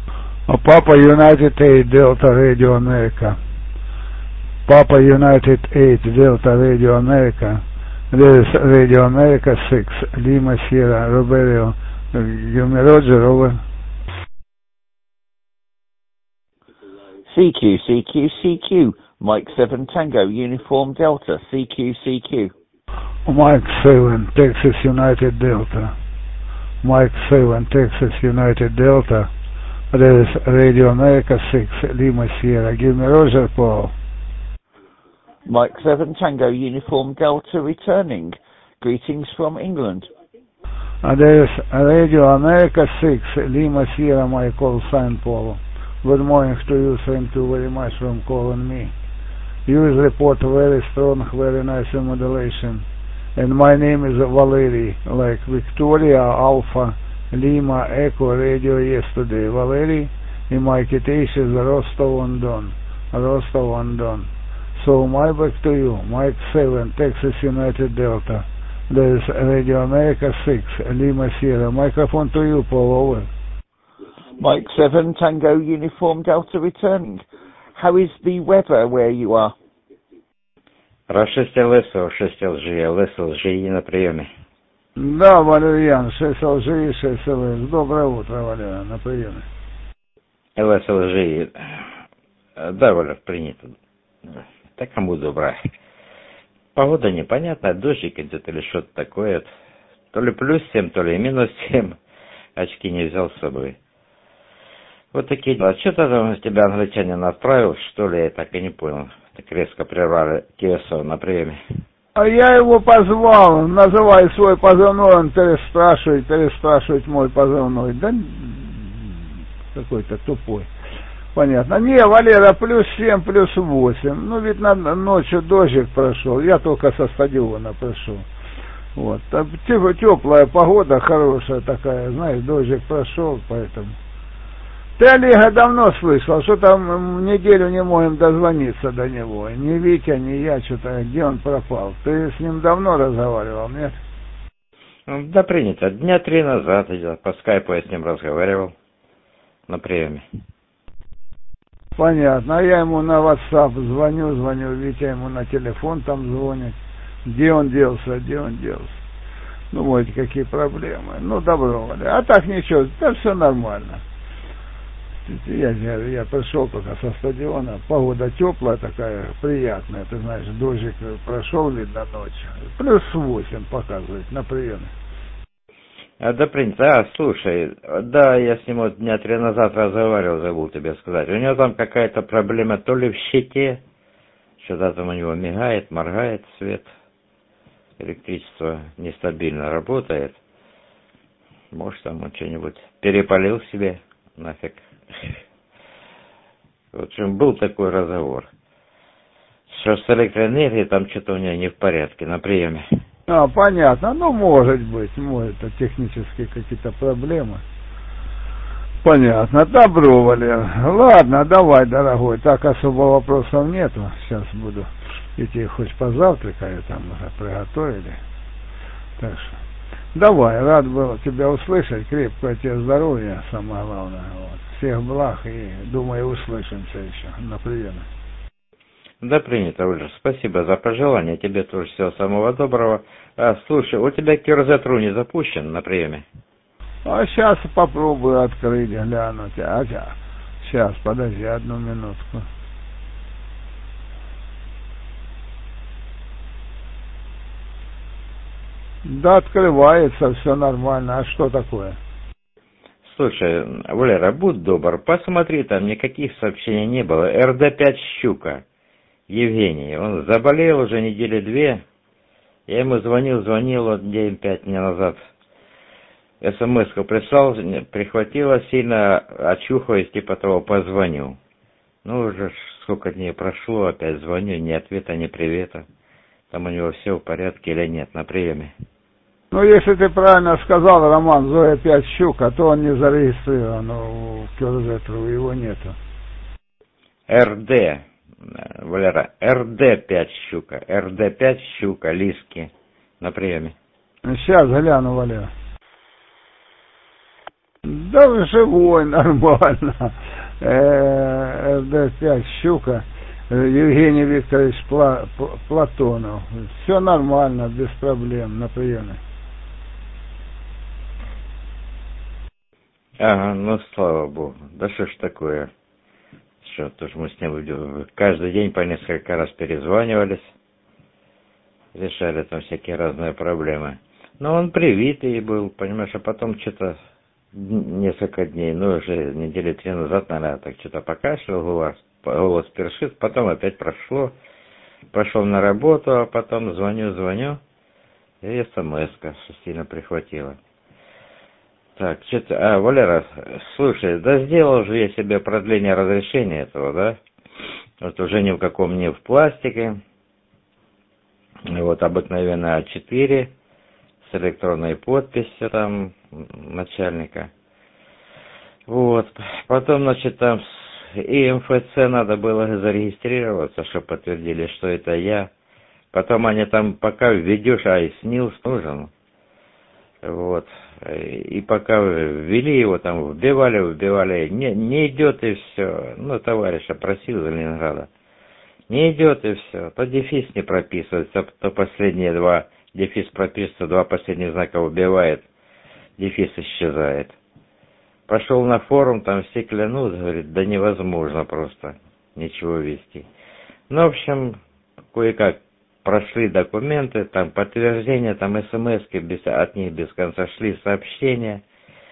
Papa United 8 Delta Radio America. Papa United 8 Delta Radio America. This is Radio America 6 Lima Sierra Roberto. Give me Roger, over. CQ, CQ, CQ. Mike 7 Tango Uniform Delta. CQ, CQ. Mike 7 Texas United Delta. Mike 7 Texas United Delta. This is Radio America 6 Lima Sierra. Give me Roger, Paul. Mike 7 Tango Uniform Delta returning. Greetings from England. There is Radio America 6 Lima Sierra, my call sign, Paul. Good morning to you. Thank you very much for calling me. You report very strong, very nice modulation. And my name is Valery, like Victoria Alpha Lima Echo Radio yesterday. Valery, and my citation is Rostov-on-Don. Rostov-on-Don. So my back to you, Mike 7, Texas United Delta. There is Radio America 6, Lima Sierra. Microphone to you, Paul, over. Mike 7, Tango Uniform Delta returning. How is the weather where you are? Раз 6 ЛС, 6 ЛЖ, ЛС, ЛЖИ на приеме. Да, Валерьян, 6 ЛЖИ, 6 ЛС. Доброе утро, Валерьян, на приеме. ЛС, ЛЖИ. Да, Валер, принято. Так кому добра. Погода непонятная, дождик идет или что-то такое. То ли плюс 7, то ли минус 7. Очки не взял с собой. Вот такие дела. Что-то там тебя англичанин отправил, что ли, я так и не понял. Так резко прервали КСО на приеме. А я его позвал, называй свой позывной, он переспрашивает мой позывной. Да какой-то тупой. Понятно. Не, Валера, плюс 7, плюс 8. Ну, ведь ночью дождик прошел. Я только со стадиона пришел. Вот. Типа теплая погода, хорошая такая, знаешь, дождик прошел, поэтому. Ты Олега давно слышал, что там неделю не можем дозвониться до него. Ни Витя, ни я, что-то, где он пропал. Ты с ним давно разговаривал, нет? Да, принято. Дня 3 назад по скайпу я с ним разговаривал на приеме. Понятно. А я ему на WhatsApp звоню, Витя ему на телефон там звонит. Где он делся? Ну, вот какие проблемы. Ну, добро, Валя. А так ничего, да все нормально. Я пришел только со стадиона, погода теплая такая, приятная, ты знаешь, дождик прошел, видно, ночью. Плюс 8 показывает на приеме. Да, принято. Слушай, да, я с ним вот дня 3 назад разговаривал, забыл тебе сказать. У него там какая-то проблема то ли в щите, что-то там у него мигает, моргает свет, электричество нестабильно работает. Может, там он что-нибудь перепалил себе, нафиг. В общем, был такой разговор. Что с электроэнергией там что-то у него не в порядке на приеме. Понятно. Ну, может быть, это технические какие-то проблемы. Понятно. Добро, Валер. Ладно, давай, дорогой. Так особо вопросов нету. Сейчас буду идти хоть позавтракаю, там уже приготовили. Так что, давай, рад был тебя услышать. Крепкого тебе здоровья, самое главное. Вот. Всех благ и, думаю, услышимся еще на приеме. Да, принято, Ольга. Спасибо за пожелание. Тебе тоже всего самого доброго. Слушай, у тебя QRZ.ru не запущен на приеме? А сейчас попробую открыть, глянуть. Сейчас, подожди, одну минутку. Да, открывается, все нормально. А что такое? Слушай, Валера, будь добр, посмотри, там никаких сообщений не было. РД-5 Щука. Евгений, он заболел уже недели 2. Я ему звонил вот день 5 дней назад. СМС-ку прислал, прихватило сильно, очухаюсь, типа того, позвоню. Ну, уже сколько дней прошло, опять звоню, ни ответа, ни привета. Там у него все в порядке или нет на приеме. Ну, если ты правильно сказал, Роман, Зоя 5 Щука, то он не зарегистрирован в QRZ.ru, его нету. РД. Валера, РД-5 Щука. РД-5 Щука, Лиски на приеме. Сейчас гляну, Валера. Да, живой, нормально. РД-5 «Щука», Евгений Викторович Платонов. Все нормально, без проблем, на приеме. Ага, ну слава богу. Да что ж такое? Что, тоже мы с ним каждый день по несколько раз перезванивались, решали там всякие разные проблемы. Но он привитый был, понимаешь, а потом что-то несколько дней, ну уже недели 3 назад, наверное, так что-то покашлял, голос першит, потом опять прошло, пошел на работу, а потом звоню, и смс-ка сильно прихватила. Так, что-то, Валера, слушай, да сделал же я себе продление разрешения этого, да? Вот уже ни в каком, не в пластике, вот обыкновенно А4, с электронной подписью там начальника. Вот, потом, значит, там и МФЦ надо было зарегистрироваться, чтобы подтвердили, что это я. Потом они там, пока введешь, и СНИЛС нужен. Вот, и пока ввели его, там вбивали, не идет и все. Ну, товарища просил из Ленинграда. Не идет и все. То дефис не прописывается, то последние два, дефис прописывается, два последних знака убивает, дефис исчезает. Пошел на форум, там все клянут, говорит, да невозможно просто ничего вести. Ну, в общем, кое-как прошли документы, там подтверждения, там смс-ки, от них без конца шли сообщения,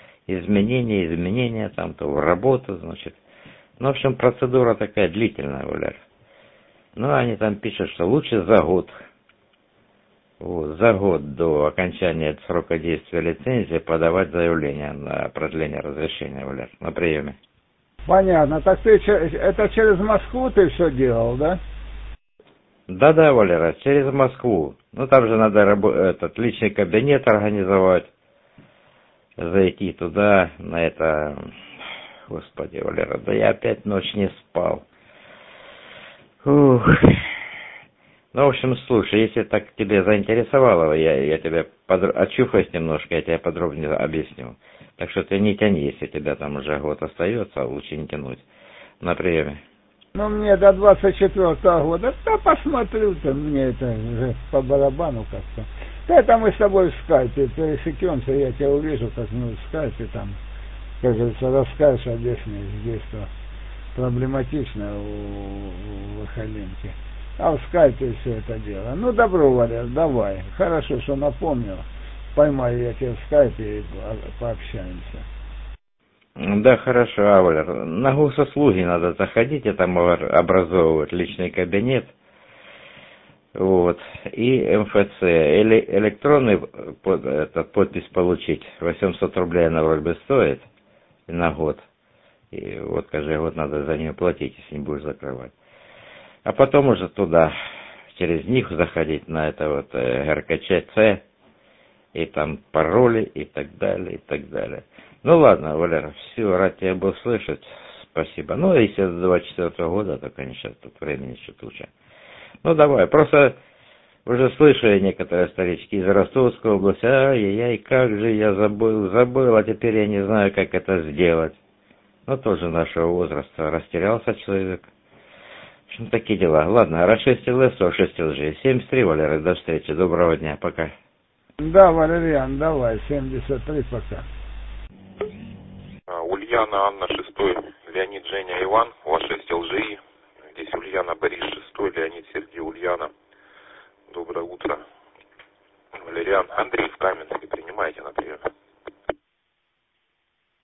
изменения, там то в работу, значит. Ну, в общем, процедура такая длительная, Валер. Ну, они там пишут, что лучше за год. Вот, за год до окончания срока действия лицензии подавать заявление на продление разрешения, Валер, на приеме. Понятно. Так ты это через Москву ты все делал, да? Да, Валера, через Москву. Ну, там же надо этот личный кабинет организовать, зайти туда, на это... Господи, Валера, да я опять ночь не спал. Ух. Ну, в общем, слушай, если так тебе заинтересовало, я тебя очухаюсь немножко, я тебе подробнее объясню. Так что ты не тяни, если тебя там уже год остается, лучше не тянуть на приеме. Ну, мне до 24-го года, да посмотрю-то, мне это уже по барабану как-то. Да, это мы с тобой в скайпе пересекемся, я тебя увижу как-нибудь в скайпе, там, как говорится, расскажешь, объяснишь, здесь-то проблематично у Выхоленки. А в скайпе все это дело. Ну, добро, Валер, давай. Хорошо, что напомнил. Поймаю я тебя в скайпе и пообщаемся. Да, хорошо, Валер. На госуслуги надо заходить, и там образовывать личный кабинет. Вот. И МФЦ. Электронный подпись получить. 800 рублей она вроде бы стоит на год. И вот каждый год надо за нее платить, если не будешь закрывать. А потом уже туда, через них заходить на это вот РКЧЦ, и там пароли, и так далее, и так далее. Ну ладно, Валера, все, рад тебя был слышать, спасибо. Ну, если до 24-го года, то, конечно, тут времени чуть лучше. Ну, давай, просто уже слышу я некоторые старички из Ростовской области, ай-яй-яй, как же я забыл, а теперь я не знаю, как это сделать. Ну, тоже нашего возраста растерялся человек. В общем, такие дела. Ладно, расшестил ЛСО, 6 лжи. 73, Валера, до встречи, доброго дня, пока. Да, Валериан, давай, 73, пока. Ульяна, Анна, 6, Леонид, Женя, Иван, у вас 6 ЛЖИ. Здесь Ульяна, Борис, 6, Леонид, Сергей, Ульяна. Доброе утро. Валериан, Андрей в Каменске, принимайте на прием.